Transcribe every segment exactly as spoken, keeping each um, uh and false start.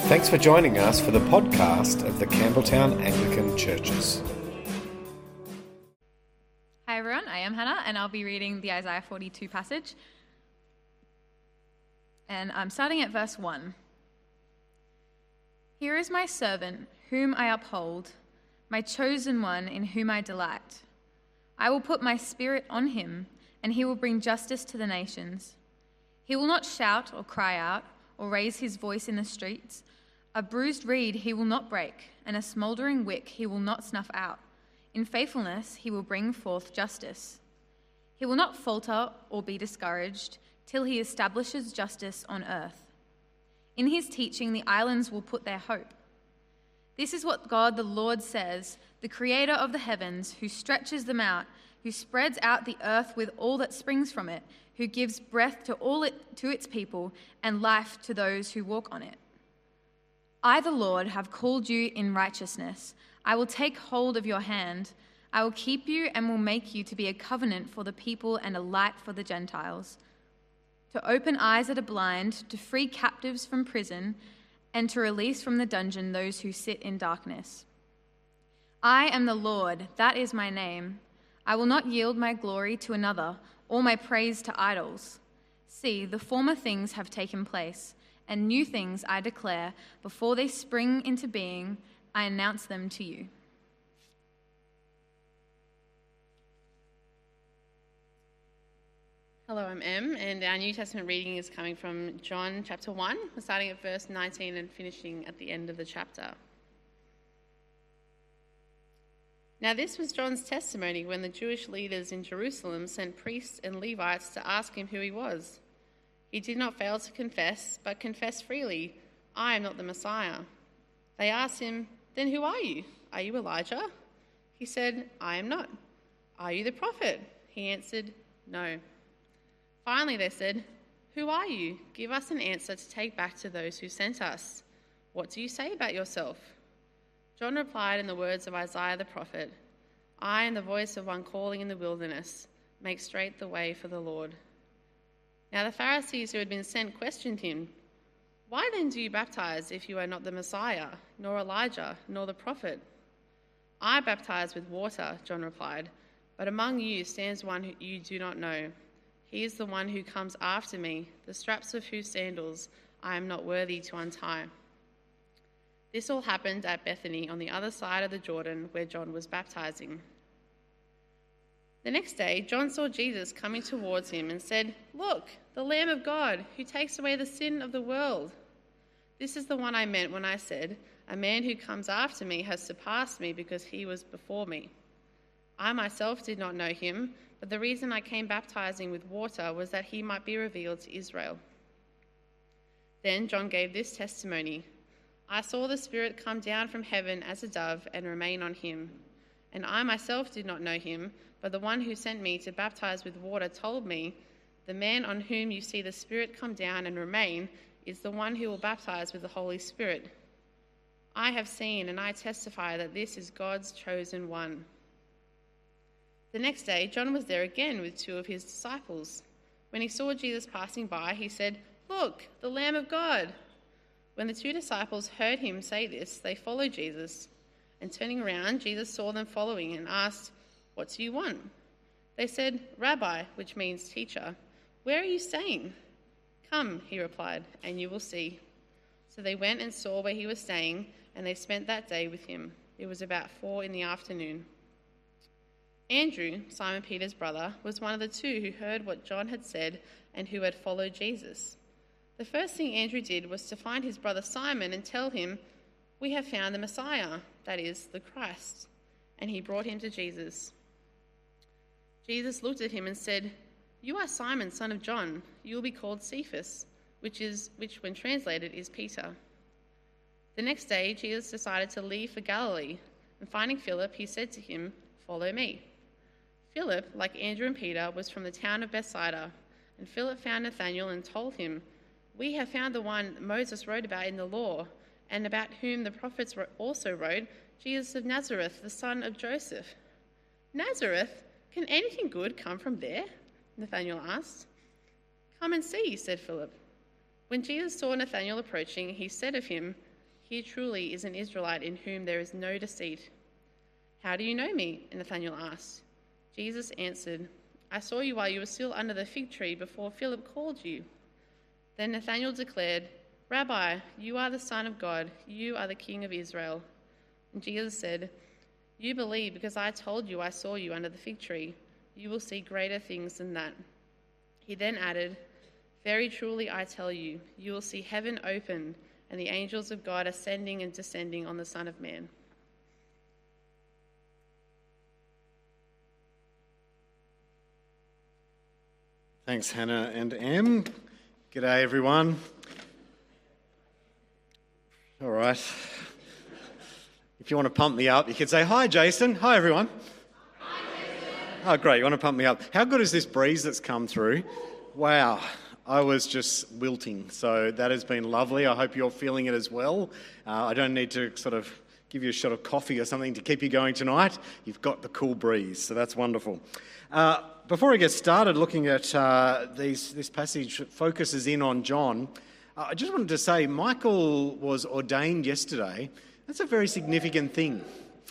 Thanks for joining us for the podcast of the Campbelltown Anglican Churches. Hi everyone, I am Hannah and I'll be reading the Isaiah forty-two passage. And I'm starting at verse one. Here is my servant, whom I uphold, my chosen one in whom I delight. I will put my spirit on him, and he will bring justice to the nations. He will not shout or cry out or raise his voice in the streets. A bruised reed he will not break, and a smouldering wick he will not snuff out. In faithfulness he will bring forth justice. He will not falter or be discouraged till he establishes justice on earth. In his teaching the islands will put their hope. This is what God the Lord says, the creator of the heavens, who stretches them out, who spreads out the earth with all that springs from it, who gives breath to all it, to its people and life to those who walk on it. I, the Lord, have called you in righteousness. I will take hold of your hand. I will keep you and will make you to be a covenant for the people and a light for the Gentiles, to open eyes that are blind, to free captives from prison, and to release from the dungeon those who sit in darkness. I am the Lord, that is my name. I will not yield my glory to another, or my praise to idols. See, the former things have taken place, and new things I declare. Before they spring into being, I announce them to you. Hello, I'm Em, and our New Testament reading is coming from John chapter one. We're starting at verse nineteen and finishing at the end of the chapter. Now this was John's testimony when the Jewish leaders in Jerusalem sent priests and Levites to ask him who he was. He did not fail to confess, but confessed freely, I am not the Messiah. They asked him, then who are you? Are you Elijah? He said, I am not. Are you the prophet? He answered, no. Finally they said, who are you? Give us an answer to take back to those who sent us. What do you say about yourself? John replied in the words of Isaiah the prophet, I am the voice of one calling in the wilderness, make straight the way for the Lord. Now the Pharisees who had been sent questioned him, why then do you baptize if you are not the Messiah, nor Elijah, nor the prophet? I baptize with water, John replied, but among you stands one who you do not know. He is the one who comes after me, the straps of whose sandals I am not worthy to untie. This all happened at Bethany on the other side of the Jordan where John was baptizing. The next day, John saw Jesus coming towards him and said, look, the Lamb of God who takes away the sin of the world. This is the one I meant when I said, a man who comes after me has surpassed me because he was before me. I myself did not know him, but the reason I came baptizing with water was that he might be revealed to Israel. Then John gave this testimony, I saw the Spirit come down from heaven as a dove and remain on him. And I myself did not know him, but the one who sent me to baptize with water told me, the man on whom you see the Spirit come down and remain is the one who will baptize with the Holy Spirit. I have seen and I testify that this is God's chosen one. The next day, John was there again with two of his disciples. When he saw Jesus passing by, he said, look, the Lamb of God. When the two disciples heard him say this, they followed Jesus. And turning around, Jesus saw them following and asked, what do you want? They said, Rabbi, which means teacher, where are you staying? Come, he replied, and you will see. So they went and saw where he was staying, and they spent that day with him. It was about four in the afternoon. Andrew, Simon Peter's brother, was one of the two who heard what John had said and who had followed Jesus. The first thing Andrew did was to find his brother Simon and tell him, we have found the Messiah, that is, the Christ. And he brought him to Jesus. Jesus looked at him and said, you are Simon, son of John. You will be called Cephas, which is which when translated is Peter. The next day, Jesus decided to leave for Galilee, and finding Philip, he said to him, follow me. Philip, like Andrew and Peter, was from the town of Bethsaida, and Philip found Nathanael and told him, we have found the one Moses wrote about in the law, and about whom the prophets also wrote, Jesus of Nazareth, the son of Joseph. Nazareth? Can anything good come from there? Nathanael asked. Come and see, said Philip. When Jesus saw Nathanael approaching, he said of him, Here truly is an Israelite in whom there is no deceit." "How do you know me?" Nathanael asked. Jesus answered, "I saw you while you were still under the fig tree before Philip called you." Then Nathanael declared, "Rabbi, you are the Son of God. You are the King of Israel." And Jesus said, "You believe because I told you I saw you under the fig tree. You will see greater things than that." He then added, "Very truly I tell you, you will see heaven open and the angels of God ascending and descending on the Son of Man." Thanks, Hannah and Em. G'day, everyone. All right. If you want to pump me up, you could say, "Hi, Jason." Hi, everyone. Hi, Jason. Oh, great. You want to pump me up. How good is this breeze that's come through? Wow. I was just wilting. So that has been lovely. I hope you're feeling it as well. Uh, I don't need to sort of give you a shot of coffee or something to keep you going tonight. You've got the cool breeze, so that's wonderful. Uh, before we get started looking at uh, these, this passage that focuses in on John, uh, I just wanted to say Michael was ordained yesterday. That's a very significant thing.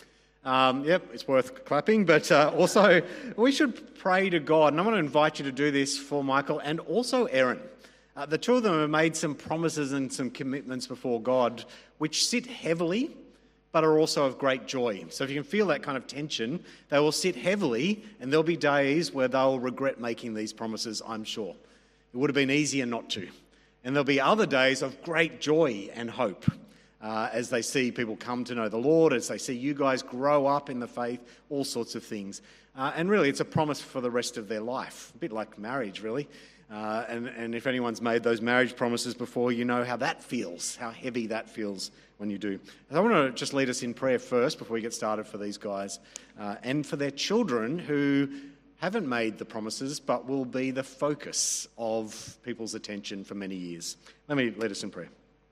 Um, yep, it's worth clapping, but uh, also we should pray to God, and I want to invite you to do this for Michael and also Erin. Uh, the two of them have made some promises and some commitments before God which sit heavily but are also of great joy. So if you can feel that kind of tension, they will sit heavily, and there'll be days where they'll regret making these promises, I'm sure. It would have been easier not to. And there'll be other days of great joy and hope uh, as they see people come to know the Lord, as they see you guys grow up in the faith, all sorts of things. Uh, and really, it's a promise for the rest of their life, a bit like marriage, really. Uh, and, and if anyone's made those marriage promises before, you know how that feels, how heavy that feels when you do. I want to just lead us in prayer first before we get started for these guys uh, and for their children who haven't made the promises but will be the focus of people's attention for many years. Let me lead us in prayer.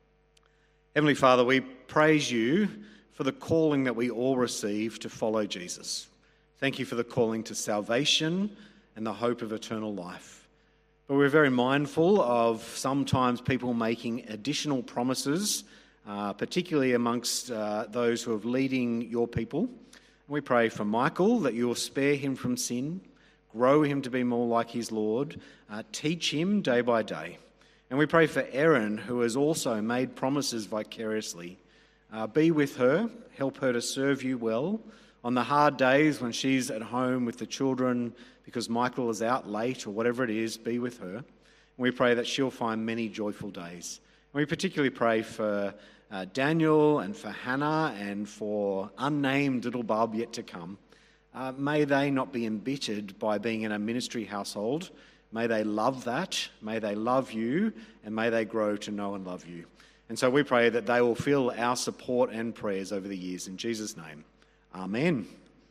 Heavenly Father, we praise you for the calling that we all receive to follow Jesus. Thank you for the calling to salvation and the hope of eternal life. But we're very mindful of sometimes people making additional promises, uh, particularly amongst uh, those who are leading your people. We pray for Michael that you will spare him from sin, grow him to be more like his Lord, uh, teach him day by day. And we pray for Erin, who has also made promises vicariously. Uh, be with her, help her to serve you well on the hard days when she's at home with the children because Michael is out late or whatever it is, be with her. And we pray that she'll find many joyful days. And we particularly pray for uh, Daniel and for Hannah and for unnamed little Bub yet to come. Uh, may they not be embittered by being in a ministry household. May they love that, may they love you, and may they grow to know and love you. And so we pray that they will feel our support and prayers over the years. In Jesus' name, amen.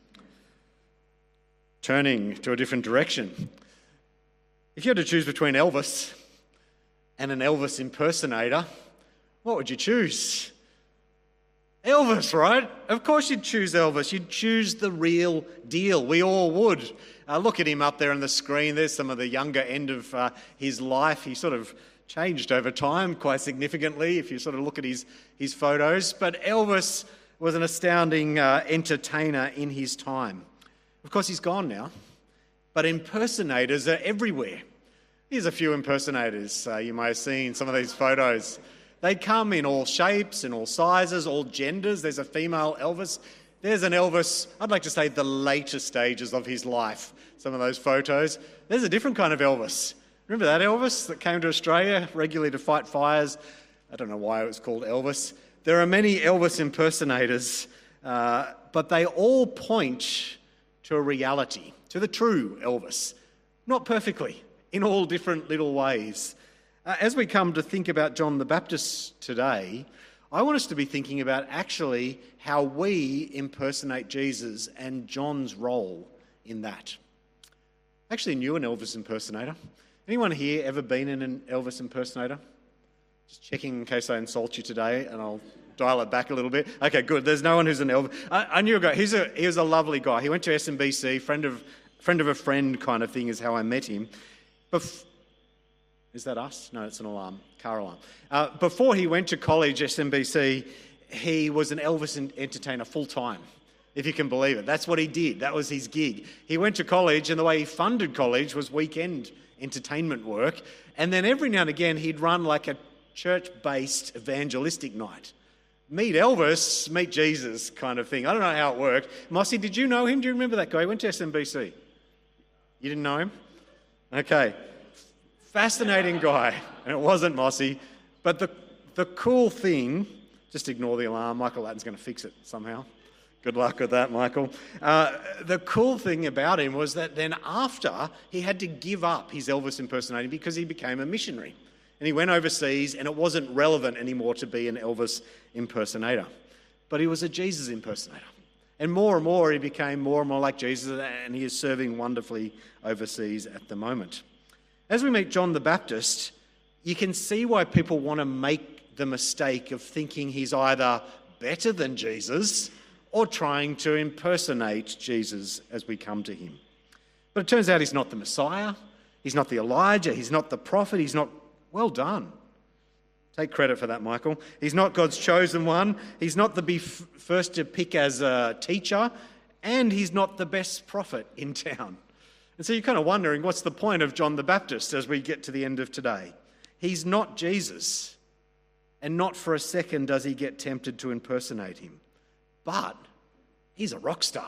Turning to a different direction. If you had to choose between Elvis and an Elvis impersonator, what would you choose? Elvis, right? Of course you'd choose Elvis. You'd choose the real deal. We all would. Uh, look at him up there on the screen. There's some of the younger end of uh, his life. He sort of changed over time quite significantly if you sort of look at his, his photos. But Elvis was an astounding uh, entertainer in his time. Of course, he's gone now, but impersonators are everywhere. Here's a few impersonators. Uh, you may have seen some of these photos. They come in all shapes, in all sizes, all genders. There's a female Elvis. There's an Elvis, I'd like to say the later stages of his life, some of those photos. There's a different kind of Elvis. Remember that Elvis that came to Australia regularly to fight fires? I don't know why it was called Elvis. There are many Elvis impersonators, uh, but they all point to a reality, to the true Elvis. Not perfectly, in all different little ways. Uh, as we come to think about John the Baptist today, I want us to be thinking about actually how we impersonate Jesus and John's role in that. I actually knew an Elvis impersonator. Anyone here ever been in an Elvis impersonator? Just checking in case I insult you today, and I'll dial it back a little bit. Okay, good. There's no one who's an Elvis. I, I knew a guy. He's a, he was a lovely guy. He went to S M B C, friend of friend of a friend kind of thing is how I met him. Bef- Is that us? No, it's an alarm, car alarm. Uh, before he went to college, S M B C, he was an Elvis entertainer full-time, if you can believe it. That's what he did. That was his gig. He went to college, and the way he funded college was weekend entertainment work. And then every now and again, he'd run like a church-based evangelistic night. Meet Elvis, meet Jesus kind of thing. I don't know how it worked. Mossy, did you know him? Do you remember that guy? He went to S M B C. You didn't know him? Okay. Fascinating guy. And it wasn't Mossy. But the, the cool thing, just ignore the alarm. Michael Latton's going to fix it somehow. Good luck with that, Michael. Uh, the cool thing about him was that then after, he had to give up his Elvis impersonating because he became a missionary. And he went overseas, and it wasn't relevant anymore to be an Elvis impersonator. But he was a Jesus impersonator. And more and more, he became more and more like Jesus, and he is serving wonderfully overseas at the moment. As we meet John the Baptist, you can see why people want to make the mistake of thinking he's either better than Jesus or trying to impersonate Jesus as we come to him. But it turns out he's not the Messiah, he's not the Elijah, he's not the prophet, he's not... Well done. Take credit for that, Michael. He's not God's chosen one. He's not the be f- first to pick as a teacher, and he's not the best prophet in town. And so you're kind of wondering, what's the point of John the Baptist as we get to the end of today? He's not Jesus, and not for a second does he get tempted to impersonate him. But he's a rock star.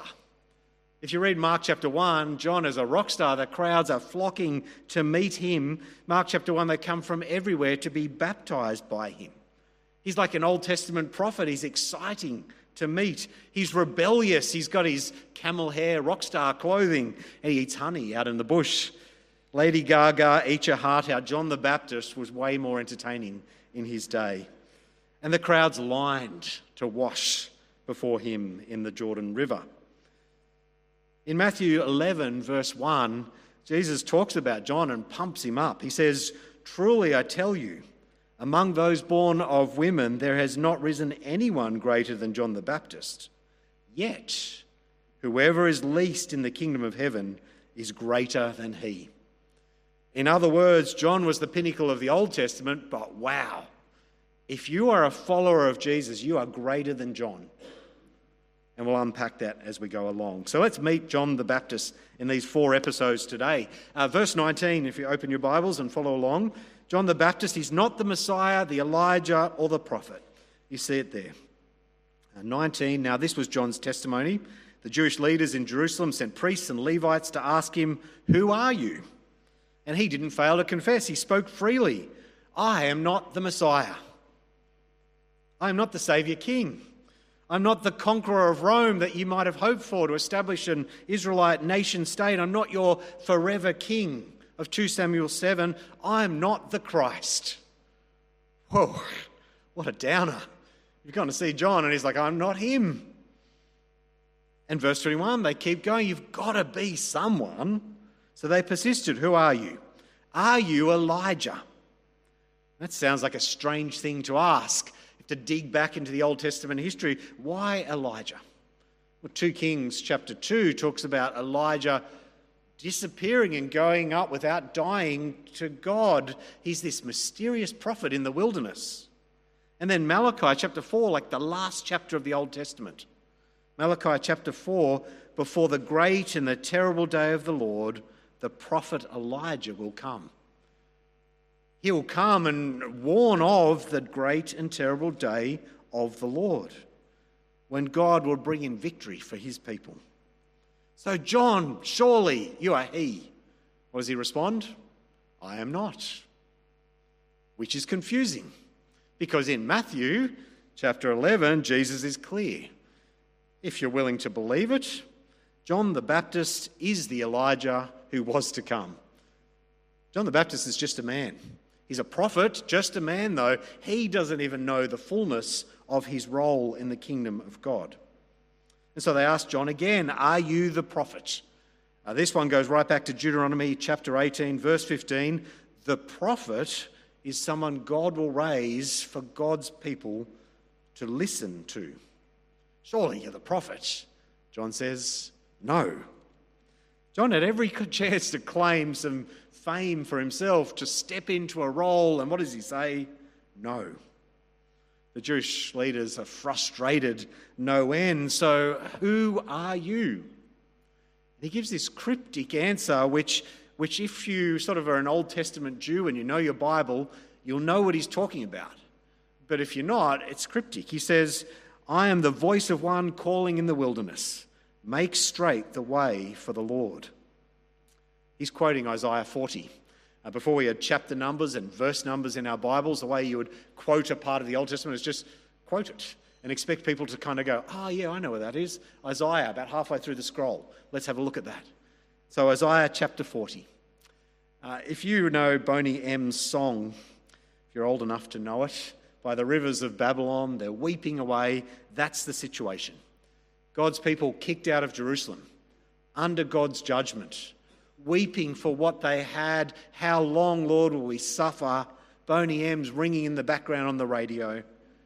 If you read Mark chapter one, John is a rock star. The crowds are flocking to meet him. Mark chapter one, they come from everywhere to be baptized by him. He's like an Old Testament prophet. He's exciting to meet. He's rebellious. He's got his camel hair rock star clothing, and he eats honey out in the bush. Lady Gaga, eat your heart out. John the Baptist was way more entertaining in his day. And the crowds lined to wash before him in the Jordan River. In Matthew eleven, verse one, Jesus talks about John and pumps him up. He says, "Truly I tell you, among those born of women, there has not risen anyone greater than John the Baptist. Yet, whoever is least in the kingdom of heaven is greater than he." In other words, John was the pinnacle of the Old Testament, but wow, if you are a follower of Jesus, you are greater than John. And we'll unpack that as we go along. So let's meet John the Baptist in these four episodes today. Uh, verse nineteen, if you open your Bibles and follow along. John the Baptist, he's not the Messiah, the Elijah, or the prophet. You see it there. Uh, nineteen, now this was John's testimony. The Jewish leaders in Jerusalem sent priests and Levites to ask him, "Who are you?" And he didn't fail to confess. He spoke freely. "I am not the Messiah. I am not the Saviour King. I'm not the conqueror of Rome that you might have hoped for to establish an Israelite nation state. I'm not your forever king of Second Samuel seven. I'm not the Christ." Whoa, what a downer. You've gone to see John and he's like, "I'm not him." And verse twenty-one, they keep going, "You've got to be someone." So they persisted. "Who are you? Are you Elijah?" That sounds like a strange thing to ask. To dig back into the Old Testament history. Why Elijah? Well, Second Kings chapter two talks about Elijah disappearing and going up without dying to God. He's this mysterious prophet in the wilderness. And then Malachi chapter four, like the last chapter of the Old Testament. Malachi chapter four, before the great and the terrible day of the Lord, the prophet Elijah will come. He will come and warn of the great and terrible day of the Lord, when God will bring in victory for his people. So, "John, surely you are he." What does he respond? "I am not." Which is confusing, because in Matthew chapter eleven, Jesus is clear. If you're willing to believe it, John the Baptist is the Elijah who was to come. John the Baptist is just a man. He's a prophet, just a man though. He doesn't even know the fullness of his role in the kingdom of God. And so they asked John again, "Are you the prophet?" Uh, this one goes right back to Deuteronomy chapter eighteen, verse fifteen. The prophet is someone God will raise for God's people to listen to. "Surely you're the prophet." John says, "No." John had every chance to claim some fame for himself, to step into a role, and what does he say? No. The Jewish leaders are frustrated no end. So who are you? He gives this cryptic answer, which, which if you sort of are an Old Testament Jew and you know your Bible, you'll know what he's talking about. But if you're not, it's cryptic. He says, I am the voice of one calling in the wilderness. Make straight the way for the Lord. He's quoting Isaiah forty. Uh, before we had chapter numbers and verse numbers in our Bibles, the way you would quote a part of the Old Testament is just quote it and expect people to kind of go, oh yeah, I know where that is. Isaiah, about halfway through the scroll. Let's have a look at that. So Isaiah chapter forty. Uh, if you know Boney M's song, if you're old enough to know it, by the rivers of Babylon, they're weeping away. That's the situation. God's people kicked out of Jerusalem under God's judgment, weeping for what they had. How long, Lord, will we suffer? Boney M's ringing in the background on the radio.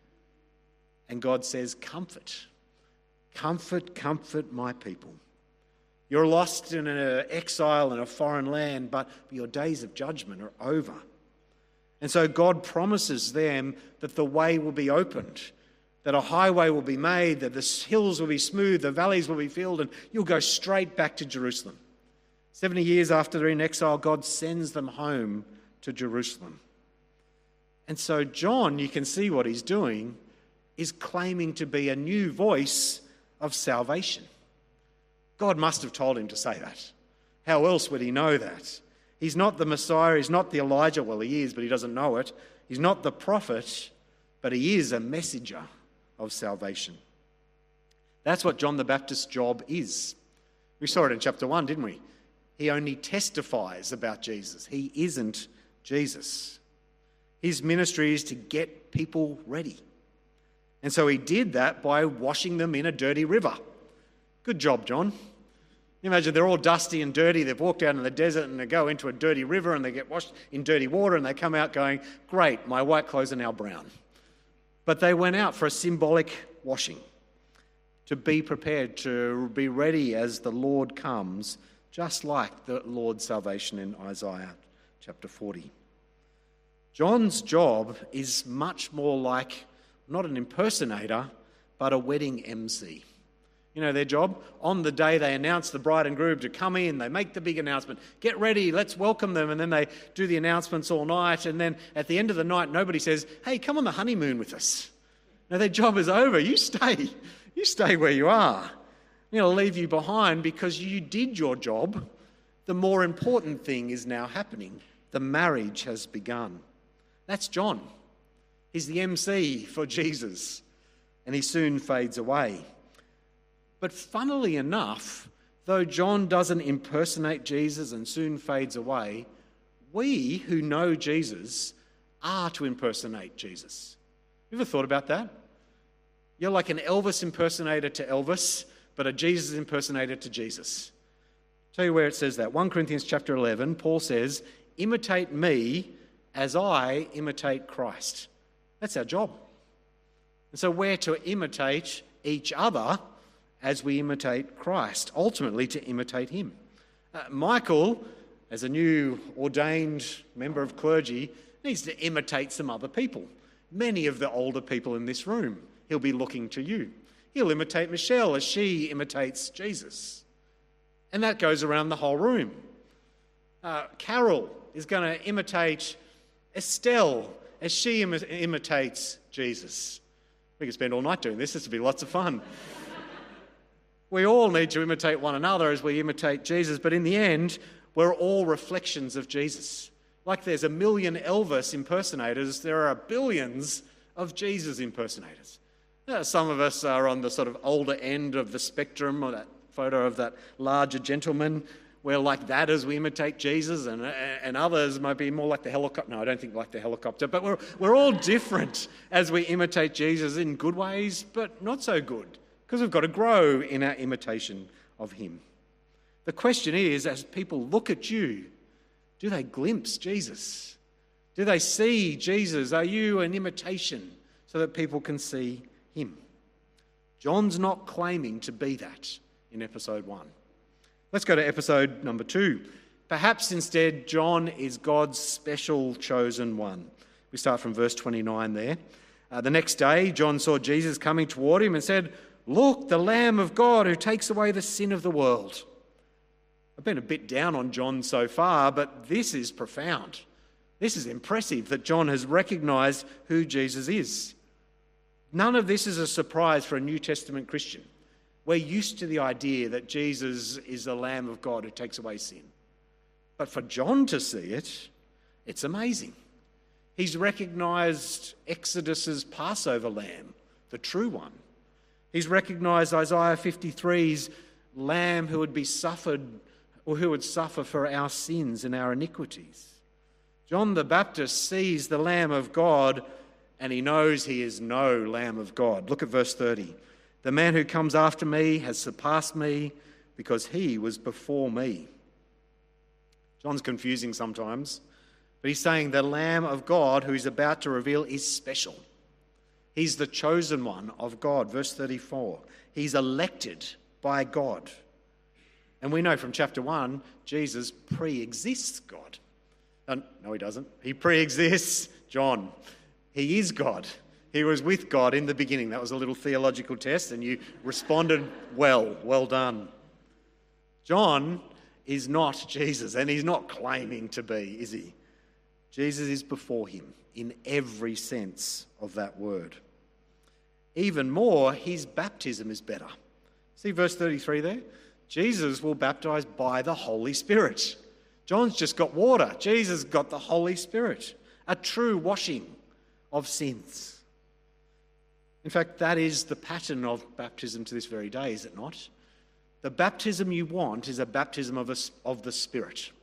And God says, comfort, comfort, comfort my people. You're lost in an exile in a foreign land, but your days of judgment are over. And so God promises them that the way will be opened, that a highway will be made, that the hills will be smooth, the valleys will be filled, and you'll go straight back to Jerusalem. Seventy years after they're in exile, God sends them home to Jerusalem. And so John, you can see what he's doing, is claiming to be a new voice of salvation. God must have told him to say that. How else would he know that? He's not the Messiah, he's not the Elijah. Well, he is, but he doesn't know it. He's not the prophet, but he is a messenger of salvation. That's what John the Baptist's job is. We saw it in chapter one, didn't we? He only testifies about Jesus. He isn't Jesus. His ministry is to get people ready. And so he did that by washing them in a dirty river. Good job, John. You imagine they're all dusty and dirty. They've walked out in the desert and they go into a dirty river and they get washed in dirty water and they come out going, great, my white clothes are now brown. But they went out for a symbolic washing to be prepared, to be ready as the Lord comes, just like the Lord's salvation in Isaiah chapter forty. John's job is much more like not an impersonator, but a wedding M C. You know their job? On the day they announce the bride and groom to come in, they make the big announcement, get ready, let's welcome them, and then they do the announcements all night, and then at the end of the night, nobody says, hey, come on the honeymoon with us. No, their job is over. You stay. You stay where you are. I'm going to leave you behind because you did your job. The more important thing is now happening. The marriage has begun. That's John. He's the M C for Jesus, and he soon fades away. But funnily enough, though John doesn't impersonate Jesus and soon fades away, we who know Jesus are to impersonate Jesus. You ever thought about that? You're like an Elvis impersonator to Elvis, but a Jesus impersonator to Jesus. I'll tell you where it says that. First Corinthians chapter eleven, Paul says, imitate me as I imitate Christ. That's our job. And so we're to imitate each other as we imitate Christ, ultimately to imitate him. Uh, Michael, as a new ordained member of clergy, needs to imitate some other people. Many of the older people in this room, he'll be looking to you. He'll imitate Michelle as she imitates Jesus. And that goes around the whole room. Uh, Carol is going to imitate Estelle as she Im- imitates Jesus. We could spend all night doing this. This would be lots of fun. We all need to imitate one another as we imitate Jesus, but in the end, we're all reflections of Jesus. Like there's a million Elvis impersonators, there are billions of Jesus impersonators. Now, some of us are on the sort of older end of the spectrum, or that photo of that larger gentleman. We're like that as we imitate Jesus, and and others might be more like the helicopter. No, I don't think like the helicopter, but we're we're all different as we imitate Jesus in good ways, but not so good, because we've got to grow in our imitation of him. The question is, as people look at you, do they glimpse Jesus? Do they see Jesus? Are you an imitation so that people can see him? John's not claiming to be that in episode one. Let's go to episode number two. Perhaps instead, John is God's special chosen one. We start from verse twenty-nine there. Uh, the next day, John saw Jesus coming toward him and said, "Look, the Lamb of God who takes away the sin of the world." I've been a bit down on John so far, but this is profound. This is impressive that John has recognised who Jesus is. None of this is a surprise for a New Testament Christian. We're used to the idea that Jesus is the Lamb of God who takes away sin. But for John to see it, it's amazing. He's recognised Exodus's Passover lamb, the true one. He's recognised Isaiah fifty-three's lamb who would be suffered, or who would suffer for our sins and our iniquities. John the Baptist sees the Lamb of God and he knows he is no Lamb of God. Look at verse thirty. "The man who comes after me has surpassed me because he was before me." John's confusing sometimes, but he's saying the Lamb of God who he's about to reveal is special. He's the chosen one of God. Verse thirty-four. He's elected by God. And we know from chapter one, Jesus pre-exists God. Uh, no, he doesn't. He pre-exists John. He is God. He was with God in the beginning. That was a little theological test, and you responded well. Well done. John is not Jesus, and he's not claiming to be, is he? Jesus is before him in every sense of that word. Even more, his baptism is better. See verse thirty-three there? Jesus will baptize by the Holy Spirit. John's just got water. Jesus got the Holy Spirit, a true washing of sins. In fact, that is the pattern of baptism to this very day, is it not? The baptism you want is a baptism of, a, of the Spirit.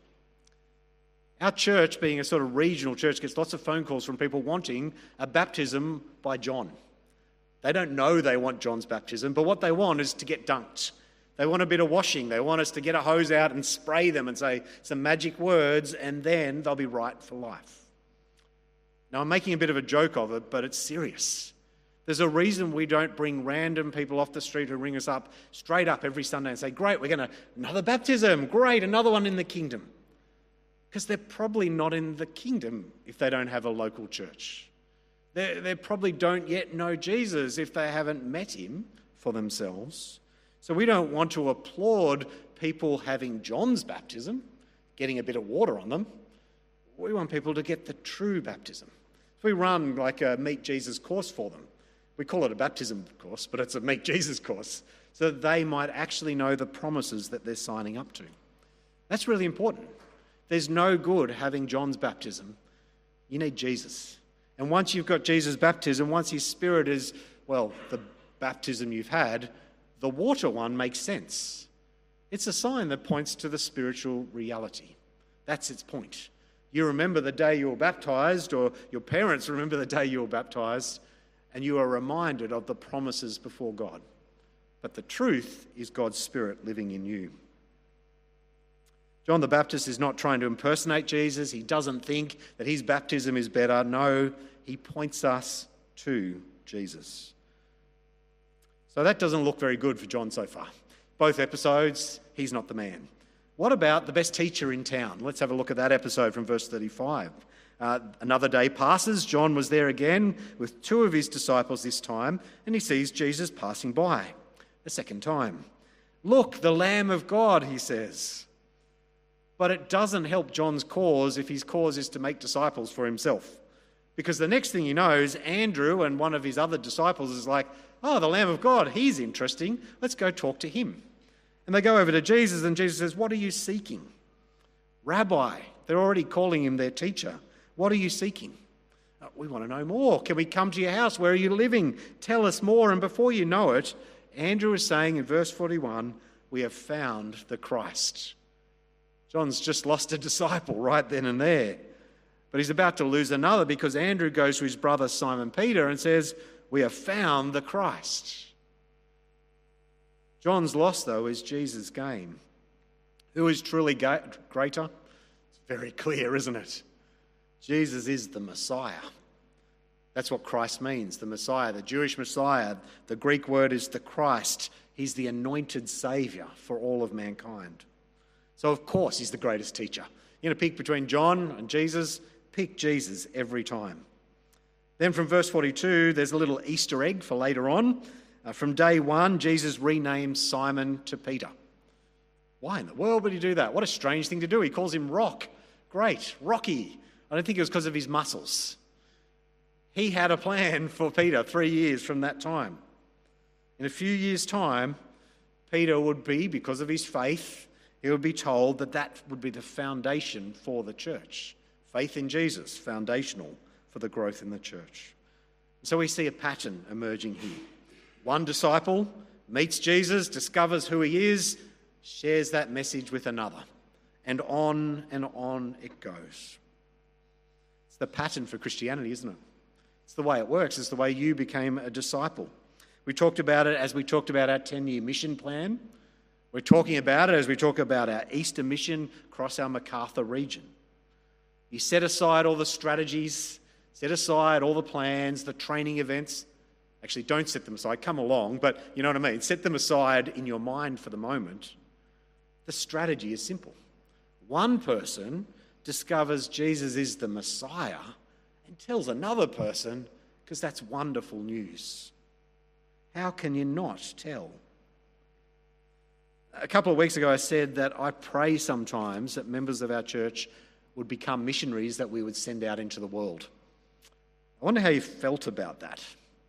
Our church, being a sort of regional church, gets lots of phone calls from people wanting a baptism by John. They don't know they want John's baptism, but what they want is to get dunked. They want a bit of washing. They want us to get a hose out and spray them and say some magic words, and then they'll be right for life. Now, I'm making a bit of a joke of it, but it's serious. There's a reason we don't bring random people off the street who ring us up straight up every Sunday and say, "Great, we're going to, another baptism, great, another one in the kingdom." Because they're probably not in the kingdom if they don't have a local church. They, they probably don't yet know Jesus if they haven't met him for themselves. So we don't want to applaud people having John's baptism, getting a bit of water on them. We want people to get the true baptism. So we run like a Meet Jesus course for them. We call it a baptism course, but it's a Meet Jesus course, so that they might actually know the promises that they're signing up to. That's really important. There's no good having John's baptism. You need Jesus. And once you've got Jesus' baptism, once his Spirit is, well, the baptism you've had, the water one makes sense. It's a sign that points to the spiritual reality. That's its point. You remember the day you were baptised, or your parents remember the day you were baptised, and you are reminded of the promises before God. But the truth is God's Spirit living in you. John the Baptist is not trying to impersonate Jesus. He doesn't think that his baptism is better. No, he points us to Jesus. So that doesn't look very good for John so far. Both episodes, he's not the man. What about the best teacher in town? Let's have a look at that episode from verse thirty-five. Uh, another day passes. John was there again with two of his disciples this time, and he sees Jesus passing by a second time. "Look, the Lamb of God," he says. But it doesn't help John's cause if his cause is to make disciples for himself. Because the next thing he knows, Andrew and one of his other disciples is like, "Oh, the Lamb of God, he's interesting. Let's go talk to him." And they go over to Jesus, and Jesus says, "What are you seeking?" "Rabbi," they're already calling him their teacher. "What are you seeking?" "Oh, we want to know more. Can we come to your house? Where are you living? Tell us more." And before you know it, Andrew is saying in verse forty-one, "We have found the Christ." John's just lost a disciple right then and there. But he's about to lose another because Andrew goes to his brother Simon Peter and says, "We have found the Christ." John's loss, though, is Jesus' gain. Who is truly ga- greater? It's very clear, isn't it? Jesus is the Messiah. That's what Christ means, the Messiah, the Jewish Messiah. The Greek word is the Christ. He's the anointed Saviour for all of mankind. So of course he's the greatest teacher. You're going to pick between John and Jesus, pick Jesus every time. Then from verse forty-two, there's a little Easter egg for later on. Uh, from day one, Jesus renames Simon to Peter. Why in the world would he do that? What a strange thing to do. He calls him Rock. Great, Rocky. I don't think it was because of his muscles. He had a plan for Peter three years from that time. In a few years' time, Peter would be, because of his faith, he would be told that that would be the foundation for the church. Faith in Jesus, foundational for the growth in the church. So we see a pattern emerging here. One disciple meets Jesus, discovers who he is, shares that message with another. And on and on it goes. It's the pattern for Christianity, isn't it? It's the way it works. It's the way you became a disciple. We talked about it as we talked about our ten-year mission plan. We're talking about it as we talk about our Easter mission across our MacArthur region. You set aside all the strategies, set aside all the plans, the training events. Actually, don't set them aside. Come along, but you know what I mean. Set them aside in your mind for the moment. The strategy is simple. One person discovers Jesus is the Messiah and tells another person, because that's wonderful news. How can you not tell? A couple of weeks ago I said that I pray sometimes that members of our church would become missionaries that we would send out into the world. I wonder how you felt about that.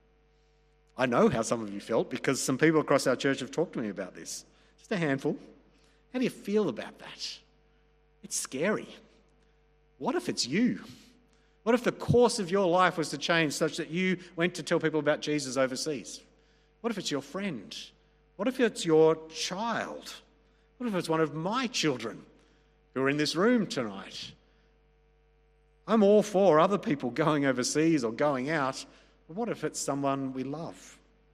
I know how some of you felt because some people across our church have talked to me about this. Just a handful. How do you feel about that? It's scary. What if it's you? What if the course of your life was to change such that you went to tell people about Jesus overseas? What if it's your friend? What if it's your child? What if it's one of my children who are in this room tonight? I'm all for other people going overseas or going out, but what if it's someone we love?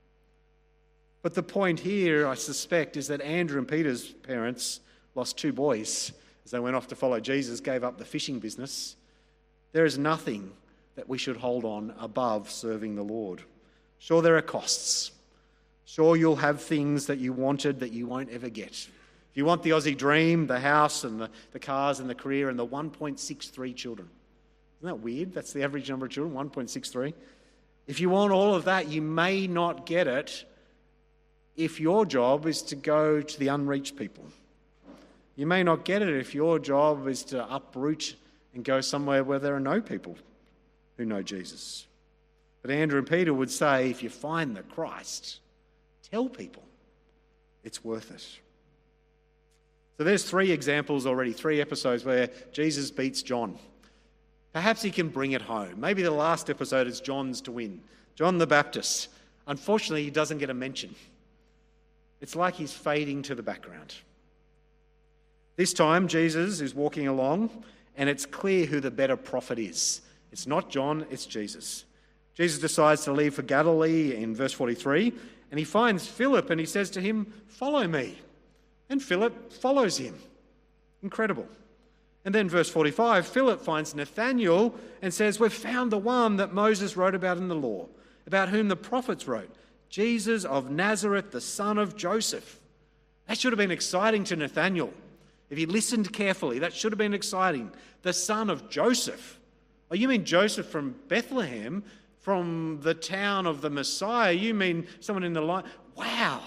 But the point here, I suspect, is that Andrew and Peter's parents lost two boys as they went off to follow Jesus, gave up the fishing business. There is nothing that we should hold on above serving the Lord. Sure, there are costs. Sure, you'll have things that you wanted that you won't ever get. If you want the Aussie dream, the house and the, the cars and the career and the one point six three children. Isn't that weird? That's the average number of children, one point six three. If you want all of that, you may not get it if your job is to go to the unreached people. You may not get it if your job is to uproot and go somewhere where there are no people who know Jesus. But Andrew and Peter would say, if you find the Christ, tell people it's worth it. So there's three examples already, three episodes where Jesus beats John. Perhaps he can bring it home. Maybe the last episode is John's to win. John the Baptist. Unfortunately, he doesn't get a mention. It's like he's fading to the background. This time, Jesus is walking along, and it's clear who the better prophet is. It's not John, it's Jesus. Jesus decides to leave for Galilee in verse forty-three, and he finds Philip, and he says to him, "Follow me." And Philip follows him. Incredible. And then verse forty-five, Philip finds Nathanael and says, "We've found the one that Moses wrote about in the law, about whom the prophets wrote, Jesus of Nazareth, the son of Joseph." That should have been exciting to Nathanael. If he listened carefully, that should have been exciting. The son of Joseph. Oh, you mean Joseph from Bethlehem, from the town of the Messiah? You mean someone in the line? Wow.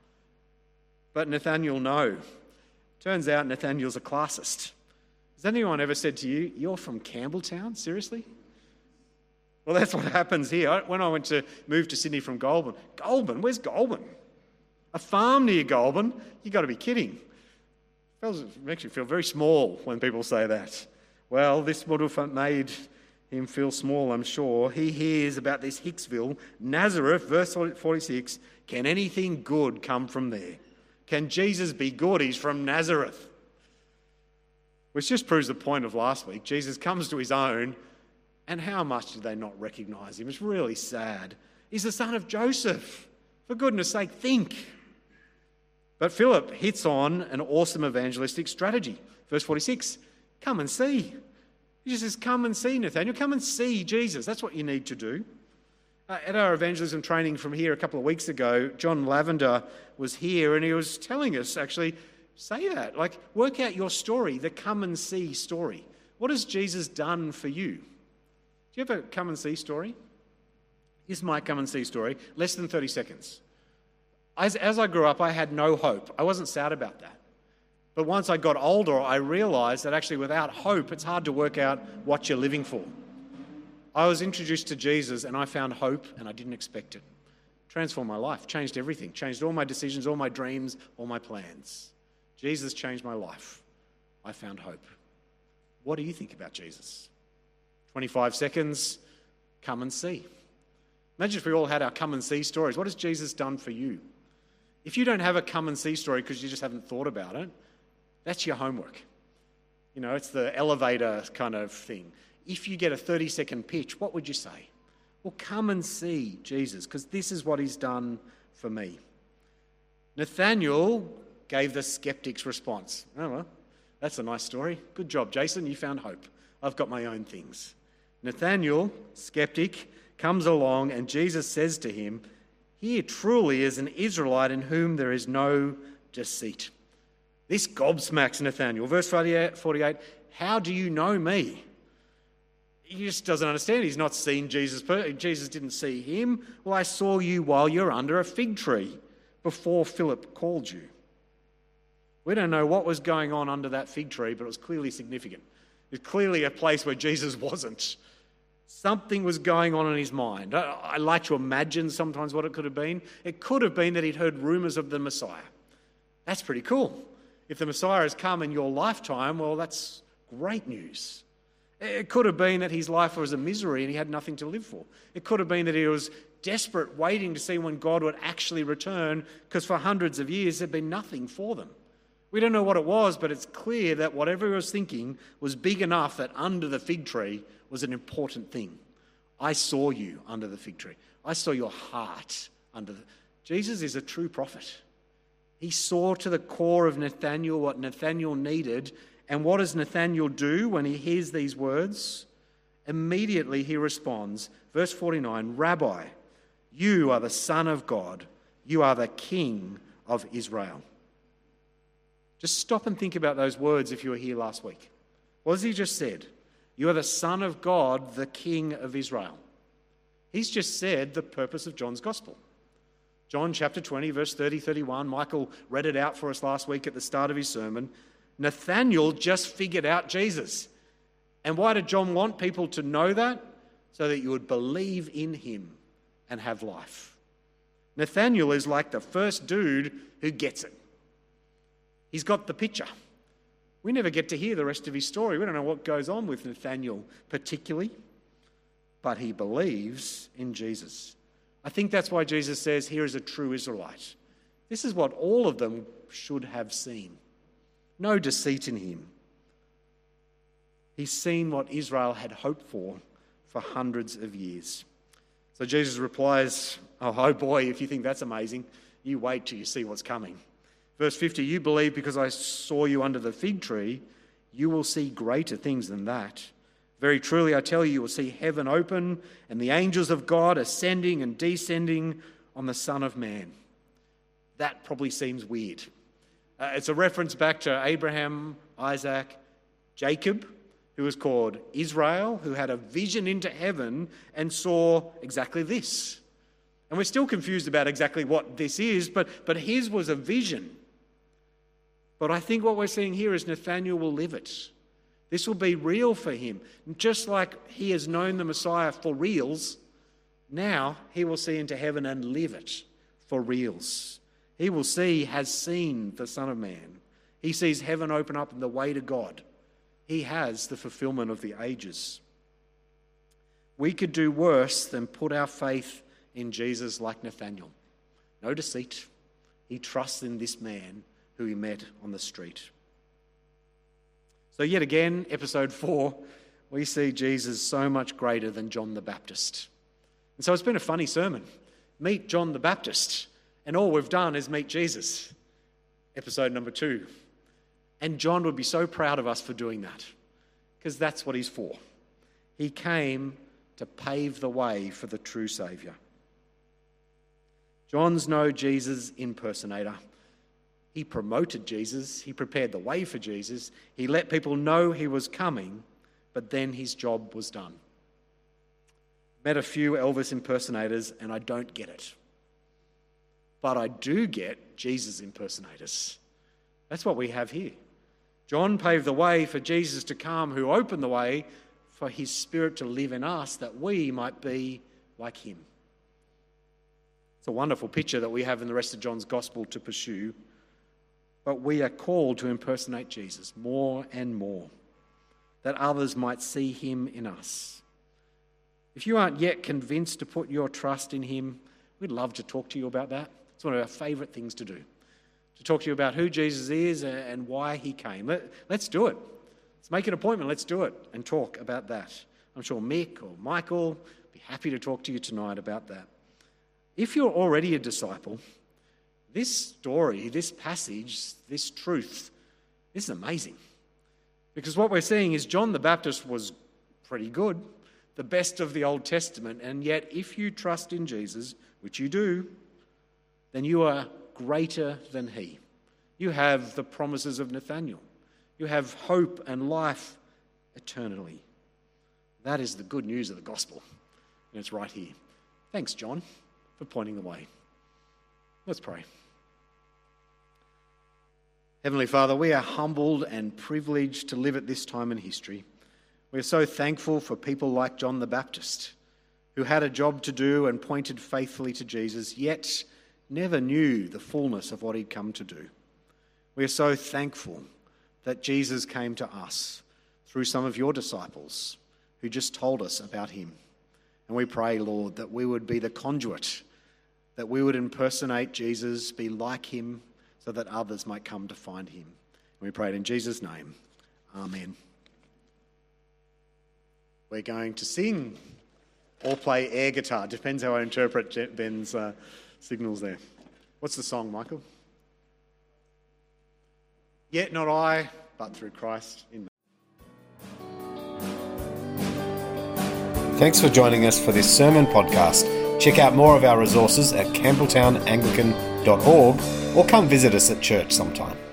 But Nathanael, no. Turns out Nathanael's a classist. Has anyone ever said to you, "You're from Campbelltown"? Seriously? Well, that's what happens here. When I went to move to Sydney from Goulburn, Goulburn? Where's Goulburn? A farm near Goulburn? You've got to be kidding. It makes you feel very small when people say that. Well, this would have made him feel small, I'm sure. He hears about this Hicksville, Nazareth, verse forty-six. Can anything good come from there? Can Jesus be good? He's from Nazareth. Which just proves the point of last week. Jesus comes to his own, and how much did they not recognise him? It's really sad. He's the son of Joseph. For goodness sake, think. But Philip hits on an awesome evangelistic strategy. Verse forty-six, come and see. He just says, come and see, Nathanael. Come and see Jesus. That's what you need to do. Uh, at our evangelism training from here a couple of weeks ago, John Lavender was here and he was telling us, actually, say that. Like, work out your story, the come and see story. What has Jesus done for you? Do you have a come and see story? Here's my come and see story, less than thirty seconds. As, as I grew up, I had no hope. I wasn't sad about that. But once I got older, I realised that actually without hope, it's hard to work out what you're living for. I was introduced to Jesus and I found hope and I didn't expect it. Transformed my life, changed everything, changed all my decisions, all my dreams, all my plans. Jesus changed my life. I found hope. What do you think about Jesus? twenty-five seconds, come and see. Imagine if we all had our come and see stories. What has Jesus done for you? If you don't have a come and see story because you just haven't thought about it, that's your homework. You know, it's the elevator kind of thing. If you get a thirty second pitch, what would you say? Well, come and see Jesus, because this is what he's done for me. Nathanael gave the skeptic's response. Oh, well, that's a nice story. Good job, Jason. You found hope. I've got my own things. Nathanael, skeptic, comes along and Jesus says to him, "Here truly is an Israelite in whom there is no deceit." This gobsmacks Nathanael. Verse forty-eight, how do you know me? He just doesn't understand. He's not seen Jesus. Jesus didn't see him. Well, I saw you while you're under a fig tree before Philip called you. We don't know what was going on under that fig tree, but it was clearly significant. It was clearly a place where Jesus wasn't. Something was going on in his mind. I, I like to imagine sometimes what it could have been. It could have been that he'd heard rumours of the Messiah. That's pretty cool. If the Messiah has come in your lifetime, well, that's great news. It could have been that his life was a misery and he had nothing to live for. It could have been that he was desperate, waiting to see when God would actually return, because for hundreds of years there'd been nothing for them. We don't know what it was, but it's clear that whatever he was thinking was big enough that under the fig tree was an important thing. I saw you under the fig tree. I saw your heart under the... Jesus is a true prophet. He saw to the core of Nathanael what Nathanael needed. And what does Nathanael do when he hears these words? Immediately he responds, verse forty-nine, "Rabbi, you are the Son of God. You are the King of Israel." Just stop and think about those words if you were here last week. What has he just said? You are the Son of God, the King of Israel. He's just said the purpose of John's Gospel. John chapter twenty, verse thirty, thirty-one. Michael read it out for us last week at the start of his sermon. Nathanael just figured out Jesus. And why did John want people to know that? So that you would believe in him and have life. Nathanael is like the first dude who gets it. He's got the picture. We never get to hear the rest of his story. We don't know what goes on with Nathanael particularly, but he believes in Jesus. I think that's why Jesus says, here is a true Israelite. This is what all of them should have seen. No deceit in him. He's seen what Israel had hoped for for hundreds of years. So Jesus replies, oh, oh boy, if you think that's amazing, you wait till you see what's coming. Verse fifty, you believe because I saw you under the fig tree, you will see greater things than that. Very truly, I tell you, you will see heaven open and the angels of God ascending and descending on the Son of Man. That probably seems weird. Uh, it's a reference back to Abraham, Isaac, Jacob, who was called Israel, who had a vision into heaven and saw exactly this. And we're still confused about exactly what this is, but, but his was a vision. But I think what we're seeing here is Nathanael will live it. This will be real for him. Just like he has known the Messiah for reals, now he will see into heaven and live it for reals. He will see, has seen the Son of Man. He sees heaven open up and the way to God. He has the fulfillment of the ages. We could do worse than put our faith in Jesus like Nathanael. No deceit. He trusts in this man who he met on the street. So yet again, episode four, we see Jesus so much greater than John the Baptist. And so it's been a funny sermon. Meet John the Baptist. And all we've done is meet Jesus. Episode number two. And John would be so proud of us for doing that, because that's what he's for. He came to pave the way for the true Saviour. John's no Jesus impersonator. He promoted Jesus. He prepared the way for Jesus. He let people know he was coming, but then his job was done. Met a few Elvis impersonators, and I don't get it. But I do get Jesus impersonators. That's what we have here. John paved the way for Jesus to come, who opened the way for his Spirit to live in us, that we might be like him. It's a wonderful picture that we have in the rest of John's Gospel to pursue. But we are called to impersonate Jesus more and more, that others might see him in us. If you aren't yet convinced to put your trust in him, we'd love to talk to you about that. It's one of our favourite things to do, to talk to you about who Jesus is and why he came. Let, let's do it. Let's make an appointment. Let's do it and talk about that. I'm sure Mick or Michael will be happy to talk to you tonight about that. If you're already a disciple, this story, this passage, this truth, this is amazing. Because what we're seeing is John the Baptist was pretty good, the best of the Old Testament, and yet if you trust in Jesus, which you do, then you are greater than he. You have the promises of Nathaniel. You have hope and life eternally. That is the good news of the gospel, and it's right here. Thanks, John, for pointing the way. Let's pray. Heavenly Father, we are humbled and privileged to live at this time in history. We are so thankful for people like John the Baptist, who had a job to do and pointed faithfully to Jesus, yet never knew the fullness of what he'd come to do. We are so thankful that Jesus came to us through some of your disciples who just told us about him. And we pray, Lord, that we would be the conduit, that we would impersonate Jesus, be like him, so that others might come to find him. And we pray it in Jesus' name. Amen. We're going to sing or play air guitar. Depends how I interpret Ben's uh, signals there. What's the song, Michael? Yet not I, but through Christ in me. Thanks for joining us for this sermon podcast. Check out more of our resources at campbelltown anglican dot org or come visit us at church sometime.